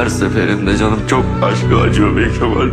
her seferinde canım çok başka acıyor be Kemal.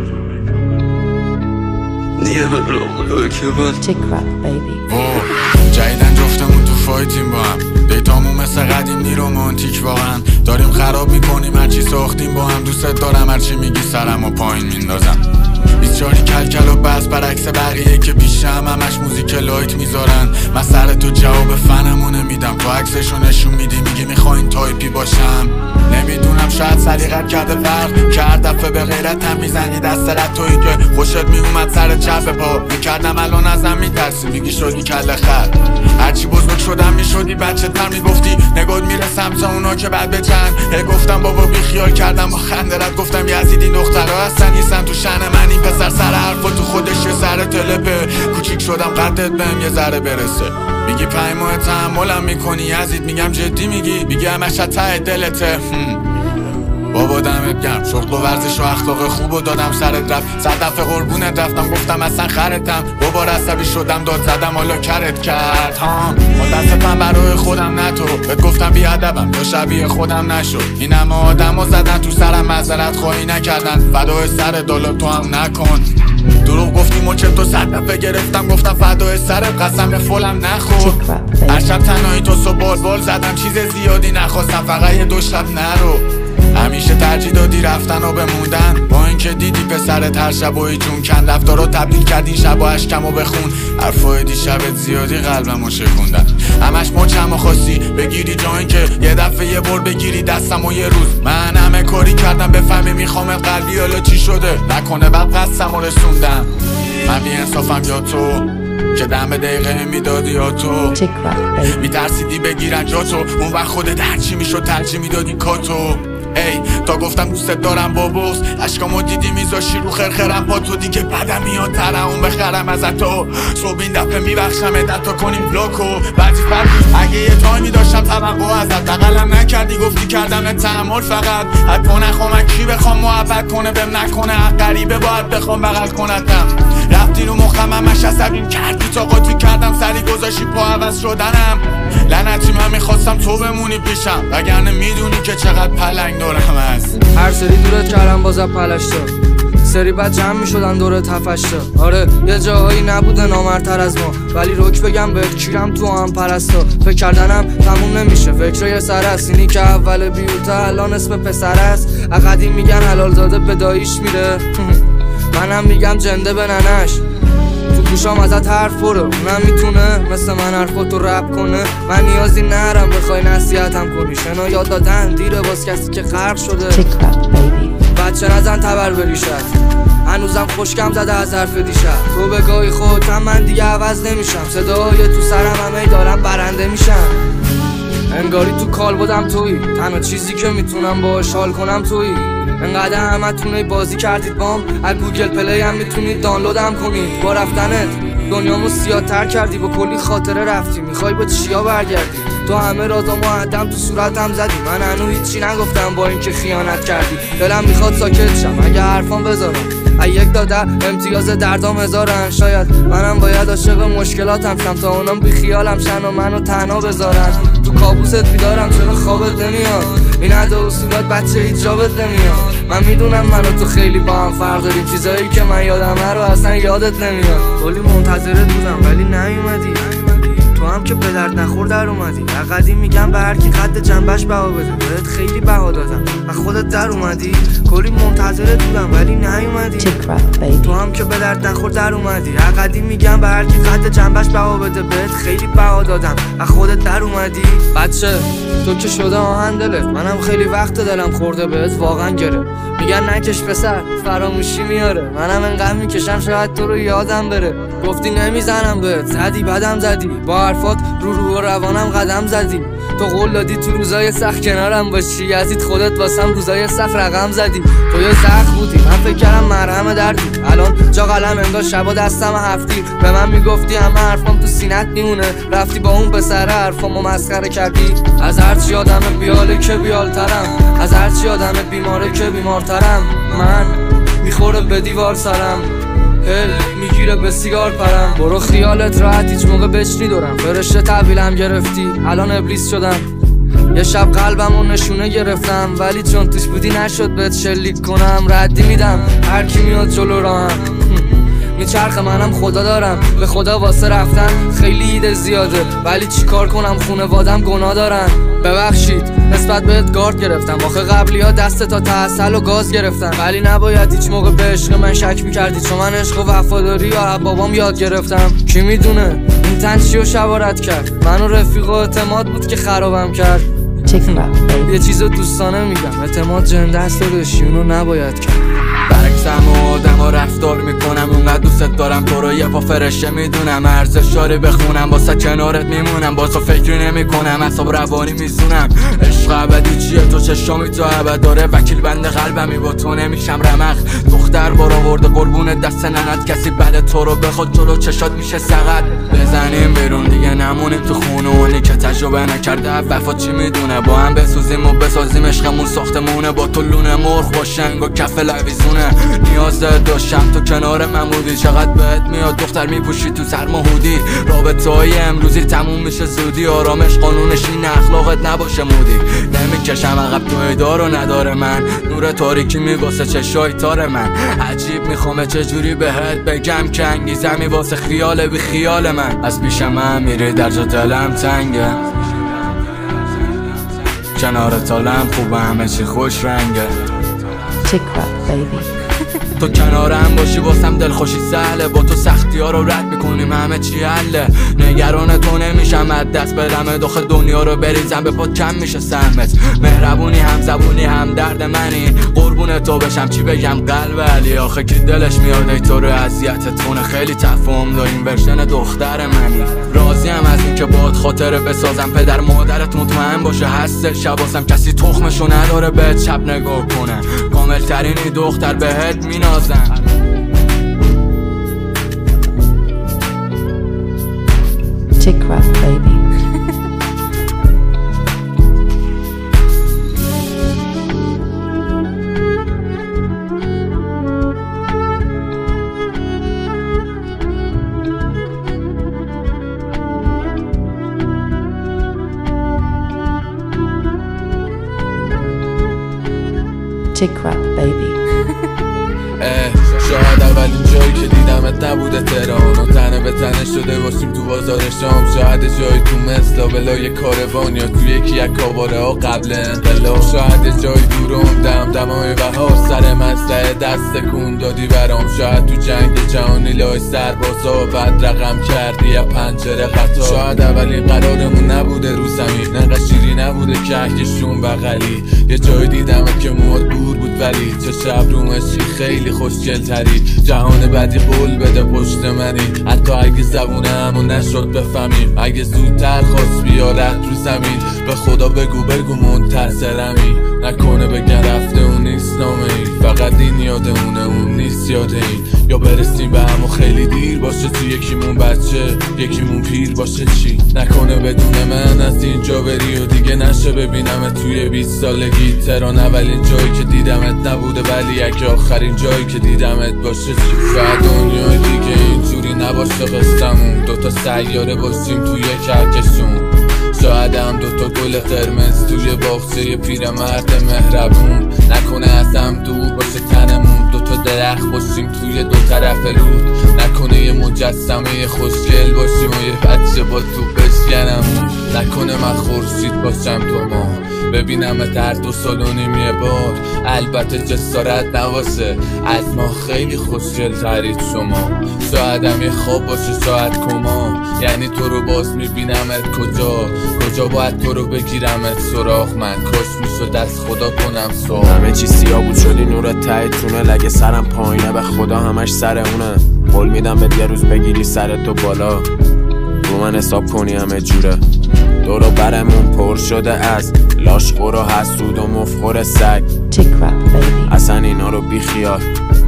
Niye böyle oluyor Kemal? Chick rap baby. جدیدن جفتمون تو فایتیم با هم، دیتامون مثل قدیم رومانتیک واقعا. داریم خراب میکنیم هرچی ساختیم با هم. دوست دارم هرچی میگی سرم و پایین میندازم. 24 کلکل و بس برعکس بقیه که پیشم همش موزیک لایت میذارن. من سر تو جواب فنمو نمیدم، تو عکسشو نشون میدی میگی میخواین تایپی باشم. نمیدونم شاید سلیقت کرده فرق کرد، دفعه به غیرتم میزنی دست رد تویی که خوشت میومد سر چپ پا میکردم. الان ازم میترسی میگی شدی کله خر. هرچی بزرگ شدم میشدی بچه تر میگفتی نگات میره سمت اونا که بعد بچن. گفتم بابا بی خیال کردم با خندرت گفتم یزیدی دخترها هستن نیستن تو شن من. این پسر سر حرفا تو خودش یه ذره تلپه. کوچیک شدم قدت بهم یه ذره برسه. میگی 5 ماه تحملم میکنی یزید، میگم جدی میگی همش از ته دلته. بابا دمت گرم، شغل و ورزش و اخلاق خوب و دادم سرت رفت. 100 دفعه قربونت رفتم گفتم اصلا خرتم. بابا عصبی شدم داد زدم حالا کرت کرد ها. متاسفم برای خودم نه تو، بهت گفتم بیادبم یا شبیه خودم نشو. این همه آدمو زدن تو سرم معذرت خواهی نکردن. فدای سر دالا تو هم نکن. دروغ گفتیم و چه تو 100 دفعه گرفتم گفتم فدای سرت قسم فولم نخور. هر شب تنهایی تو صبح بال زدم چیز زیادی نخواستم فقط یه 2 شب نرو. همیشه ترجیح دادی رفتن و بموندن، با اینکه دیدی پسرت هر شب و جون کن. رفتارو تبدیل کردین شب و اشکم و بخون. حرفای دیشبت زیادی قلبمو شکوندن. همش مچمو خواستی بگیری جا که یه دفعه یه بر بگیری دستم و یه روز. من همه کاری کردم بفهمی میخوامت قلبی حالا چی شده. نکنه بعد قصدمو رسوندم. من بی انصافم یا تو که دم دقیقه میدادی یا تو میترسیدی بگیرن جا تو. اون وقت خودت هرچی میشد ترجیح میدادی کاتو. ای تا گفتم دوست دارم با بغض اشکامو دیدی میذاشی رو خرخرم با تو. دیگه بدم میاد ترمون بخرم ازت تو. صبح این دفعه میبخشم تا کنیم بلوکو. وظیفت اگه یه تایمی داشتم توقع ازت بغلم نکردی گفتی کردم تحمل فقط. حتی نخوام من کی بخوام محبت کنه بهم نکنه. حق غریبه باید بخوام بغل کنتم. رفتی رو مخم همش عصبیم کردی تا قاطی کردم سری گذاشی پا عوض شدنم. لعنتی من میخواستم تو بمونی پیشم وگرنه میدونی که چقدر پلنگ دورم هست. هر سری دورت کردم بازم پلشتا، سری بعد جمع میشدن دورت هفشتا. آره یه جاهایی نبوده نامرتر از ما، ولی روک بگم بهت کیرم تو هم پرستا. فکر کردنم تموم نمیشه، فکر یه سر است. اینی که اول بیوتا الان اسم پسر است. قدیم میگن حلال زاده به داییش میره منم میگم جنده به ننش. تو گوشام ازت حرف برو، اونم میتونه مثل من حرفاتو رپ کنه. من نیازی نرم بخوای نصیحتم کنی. شنا یاد دادن دیره باز کسی که غرق شده. بچه نزن تبر بریشت، هنوزم خوشکم زده از حرف دیشب. تو بگاهی خودم من دیگه عوض نمیشم. صدای تو سرم همه دارم برنده میشم. انگاری تو کال بودم تویی، تنها چیزی که میتونم باهاش حال کنم تویی. انقدر همتونه بازی کردید بام، از گوگل پلی هم میتونید دانلودم کنید. با رفتنت دنیامو سیاه‌تر کردی، با کلی خاطره رفتی میخوای با چیا برگردی. تو همه رازامو عدم تو صورتم زدی، من هنوز هیچی نگفتم با اینکه خیانت کردی. دلم میخواد ساکت شم اگه حرفام بذارم. یک داده امتیاز دردام هزارن. شاید منم باید عاشق مشکلاتم شم تا اونم بی خیالم شن و منو تنها بذارن. تو کابوست بیدارم چرا خوابت نمیاد؟ این عدا اصولات بچه هیچ جابت نمیاد. من میدونم منو تو خیلی با هم فرق داریم، چیزایی که من یادمه رو اصلا یادت نمیاد. کلی منتظرت بودم ولی نیومدی، تو هم که به درد نخور در اومدی. قدیم میگم به هر کی قد جنبش بها بده، بهت خیلی بها دادم و خودت در اومدی. کلی منتظرت بودم ولی نیومدی، تو هم که به درد نخور در اومدی. قدیم میگم به هر کی قد جنبش بها بده، بهت خیلی بها دادم و خودت در اومدی. بچه تو که شده آهن دلت، منم خیلی وقت دلم خورده بهت واقعا گره. میگن نکش پسر فراموشی میاره، منم انقدر میکشم شاید تو رو یادم بره. گفتی نمیزنم بهت، زدی بدم زدی، با حرفات رو و روانم قدم زدی. تو قول دادی تو روزای سخت کنارم باشی، یزید خودت واسم روزای سخت رقم زدی. تو یه سخت بودی من فکر کردم مرهم دردی، الان جا قلم انگار شبا دستم هفتی. به من میگفتی همه حرفام تو سینت میمونه، رفتی با اون پسر حرفامو مسخره کردی. از هرچی آدم بیاله که بیالترم، از هرچی آدم بیماره که بیمارترم. من میخوره به دیوار سرم، هل میگیره به سیگار پرم. برو خیالت راحت هیچ موقع بچنی دورم، فرشته تحویلم گرفتی الان ابلیس شدم. یه شب قلبمو نشونه گرفتم، ولی چون توش بودی نشد بهت شلیک کنم. ردی میدم هر کی میاد جلو راهم، میچرخه منم خدا دارم. به خدا واسه رفتن خیلی ایده زیاده، ولی چی کار کنم خونوادم گناه دارن. ببخشید نسبت بهت گارد گرفتم، آخه قبلی ها دست تا تحصل و گاز گرفتم. ولی نباید هیچ موقع به عشق من شک میکردی، چون من عشق و وفاداری و بابام یاد گرفتم. کی میدونه این تن چیو شبارت کرد، من و رفیق و اعتماد بود که خرابم کرد. یه چیزو دوستانه میگم، اعتماد جنده است داداشی، اونو نباید کرد. برعکسم و آدم ها رفتار میکنم، اونقدر دوست دارم تو رو یه پا فرشه میدونم. ارزش شاره بخونم واسه کنارت میمونم، با تو فکری نمیکنم، اعصاب روانی میزونم. عشق ابدی چیه تو چشامی تو ابد داره، وکیل بند قلبمی با تو نمیشم رمق. دختر بار آورده قربون دست ننت، کسی بعد تو رو بخواد جلو چشات میشه سقط. بزنیم بیرون دیگه نمونیم تو خونه، اونی که تجربه نکرده وفا چی میدونه. با هم بسوزیم و بسازیم عشقمون ساختمونه، با تو لونه مرغ با شنگ و کف لویزونه. نیاز داشتم تو کنار من بودی، چقدر بهت میاد دختر میپوشی تو سرما هودی. رابطه های امروزی تموم میشه زودی، آرامش قانونش این اخلاقت نباشه مودی. نمیکشم عقب تو ایدارو نداره من، نور تاریکی میواسه چشای تار من. عجیب میخوامه چجوری بهت بگم که انگیزمی واسه خیال بی خیال من. از پیش من میری در جا دلم تنگه، کنارت حالم خوبه همه چی خوش رنگه. تو کنارم باشی واسم دلخوشی سهله، با تو سختی ها رو رد میکنیم همه چی حله. نگران تو نمیشم از دست بدم، داخل دنیا رو بریزم به پات کم میشه سهمت. مهربونی هم زبونی هم درد منی، قربون تو بشم چی بگم قلب علی. آخه کی دلش میاد ای تو رو اذیتت کنه، خیلی تفاهم داریم ورژن دختر منی. راضیم از این که باهات خاطره بسازم، پدر مادرت مطمئن باشه هستش شباسم. کسی تخمشو نداره بهت شب نگاه کنه، کامل ترینی دختر بهت مینازم. Chick rap, baby. Chick rap, baby. شاید اولین جایی که دیدمت نبوده تهران و تنه به تنه شده باشیم تو بازار شام. شاید جایی تو مثل بلای کاروان یا تو یکی از کاباره ها قبل انقلاب. شاید جایی دورم دمای بهار سر مسئله دست کن دادی برام. شاید تو جنگ جهانی لای سربازا بعد رقم کردی یا پنجره قطار. شاید اولین قرارمون نبوده رو زمین، انقدر شیری نبوده کهکشون بغلی. یه جایی دیدمت که موهات دور بود ولی چه شب رومشی خیلی خوشگل تری. جهان بعدی قول بده پشت منی، حتی اگه زبونمو نشد بفهمیم. اگه زودتر خواست بیارت رو زمین، به خدا بگو منتظرمی. نکنه بگن رفته اون نیست نامه ای، فقط این یادمونه اون نیست یاد این. یا برسیم به همو خیلی دیر باشه، تو یکیمون بچه یکیمون پیر باشه. چی نکنه بدون من از اینجا بری و دیگه نشه ببینمت توی 20 سالگی. تهران اولین جایی که دیدمت نبوده، ولی اگه آخرین جایی که دیدمت باشه. چی شاید دنیای دیگه اینجوری نباشه قصه‌مون، دوتا سیاره باشیم توی کهکشون. شاید هم دوتا گل قرمز توی باغچه پیرمرد مهربون. نکنه از هم دور باشه تنمون، دوتا درخت باشیم توی دو طرف رود. نکنه یه مجسمه خوشگل باشیم و یه بچه با تو بشکنمون. نکنه من خورشید باشم تو ما، ببینم در 2 سال و نیم یه بار. البته جسارت نواسه، از ما خیلی خوشگل ترید شما. شاید هم یه خواب باشه شاید کما، یعنی تو رو باز میبینمت کجا باید تو رو بگیرمت سراغ. من کاش میشد از خدا کنم سوال. همه چی سیاه بود شدی نورت ته تونه، لگه سرم پایینه به خدا همش سر اونه. قول میدم به یه روز بگیری سرتو بالا، رو من حساب کنی همه جوره. دورو برمون پر شده از لاشخور و حسود و مفخور سگ. اصلا اینا رو بی خیال،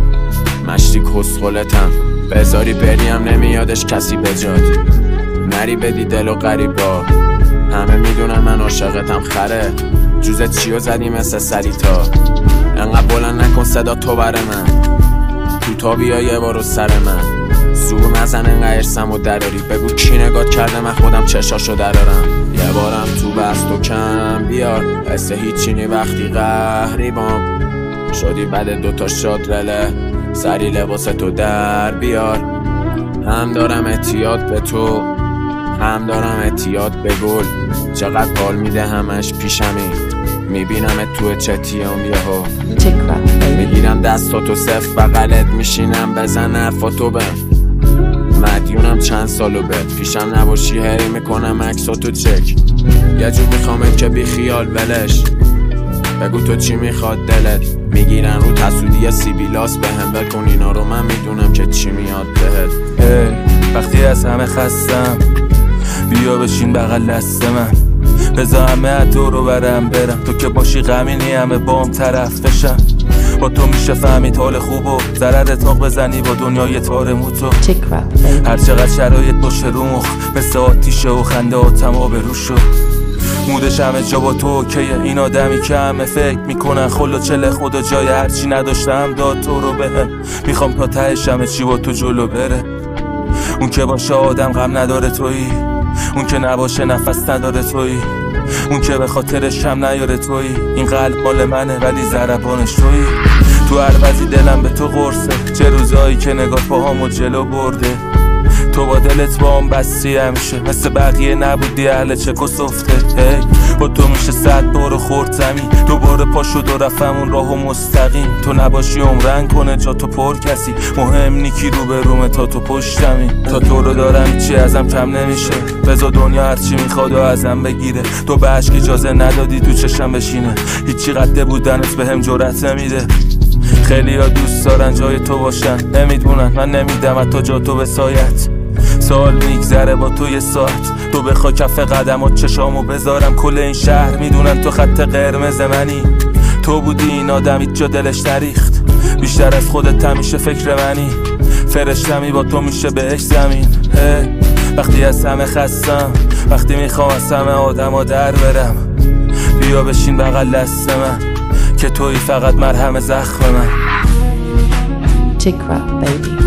مشتی کسخلتم بذاری بریم نمیادش کسی بجاد. نری بدی دل و غریبا، همه میدونن من عاشقتم خره. جوزت چیو زدی مثل سریتا، انقدر بلند نکن صدا تو بر من. تو تا بیا یه بارو سر من، زور نزن انقدر ارسم و دراری. بگو کی نگات کرده من خودم چشاشو درارم. یه بارم تو بست و کم بیار، حس هیچی نی وقتی قهری بام شدی. بعد دوتا شاد رله سری لباس تو در بیار. هم دارم اعتیاد به تو، هم دارم اعتیاد به گل. چقدر حال میده همش پیشمی، میبینم تو چتیام یهو. Tick rap baby. میگیرم دستاتو صف بغلت میشینم بزن حرفاتو بهم. مدیونم چند سالو بهت، پیشم نباشی هری میکنم عکساتو چک. یه جور میخوام که بی خیال ولش. بگو تو چی میخواد دلت. میگیرن رو تسودی سیبیلاس بهم. بکن اینا رو من میدونم که چی میاد بهت. وقتی از همه خستم بیا بشین بغل دست من. بذار همه دورو برم برم. تو که باشی غمینی همه بام طرف بشم. با تو میشه فهمید حال خوب و ضرر تاق بزنی با دنیای تار موتو. Tick rap baby. هر چقدر شرایط باشه رو مخ مثل آتیشه و خنده آتم آب رو شد. مودش همه جا با تو اوکیه. این آدمی که همه فکر میکنن خلو چله خدا جای هرچی نداشتم داد تو رو بهم. میخوام تا تهش همه چی با تو جلو بره. اون که باشه آدم غم نداره تویی، اون که نباشه نفس نداره تویی، اون که به خاطرش هم نیاره تویی. این قلب مال منه ولی ضربانش تویی. تو هر وضعی دلم به تو قرصه. چه روزایی که نگاه پاهامو جلو برده. تو با دلت با هم بستی همیشه، مثل بقیه نبودی اهل چک و سفته. با تو میشه 100 بار خورد زمین. دوباره پا شد و رفتم اون راهو مستقیم. تو نباشی عمرن کنه جا تو پر کسی. مهم نیکی رو به رومه تا تو پشتمی. تا تو رو دارم هیچی ازم کم نمیشه. بذار دنیا هرچی میخواد و ازم بگیره. تو به عشق اجازه ندادی تو چشم بشینه. هیچی قده بودنت بهم جرأت نمیده. خیلی ها دوست دارن جای تو باشن، نمیدونن من نمیدم حتی جا تو به سایت. سال میگذره با تو یه ساعت. تو بخوای کف قدمات چشامو بذارم. کل این شهر میدونن تو خط قرمز منی. تو بودی این آدم هیچ جا دلش نریخت. بیشتر از خودت همیشه فکر منی. فرشتمی با تو میشه بهش زمین. وقتی از همه خستم، وقتی میخوام از همه آدما در برم. بیا بشین بغل دست من که تویی فقط مرهم زخم من. Tick rap baby.